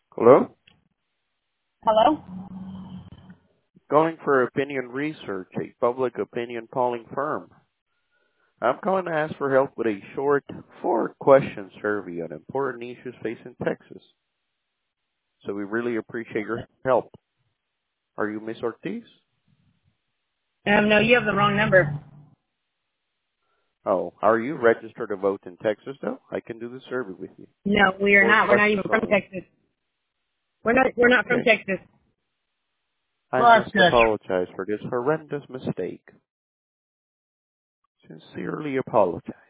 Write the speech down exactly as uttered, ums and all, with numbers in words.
Hello? Hello? Calling for Opinion Research, a public opinion polling firm. I'm calling to ask for help with a short four-question survey on important issues facing Texas. So we really appreciate your help. Are you Miss Ortiz? Um, no, you have the wrong number. Oh, are you registered to vote in Texas, though? I can do the survey with you. No, we are Four not. We're not questions even from only. Texas. We're not. We're not from Okay. Texas. I must Gotcha. apologize for this horrendous mistake. Sincerely apologize.